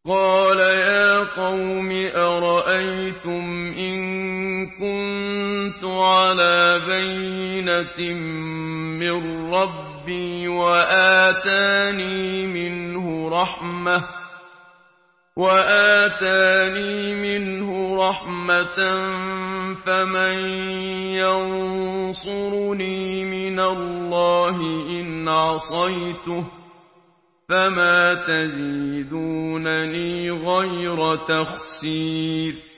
قَالَ يَا قَوْمِ أَرَأَيْتُمْ إِن كُنتُ عَلَىٰ بَيِّنَةٍ مِّن رَّبِّي وَآتَانِي مِنْهُ رَحْمَةً فَمَن يَنصُرُنِي مِنَ اللَّهِ إِنْ عَصَيْتُهُ ۖ فَمَا تَزِيدُونَنِي غَيْرَ تَخْسِيرٍ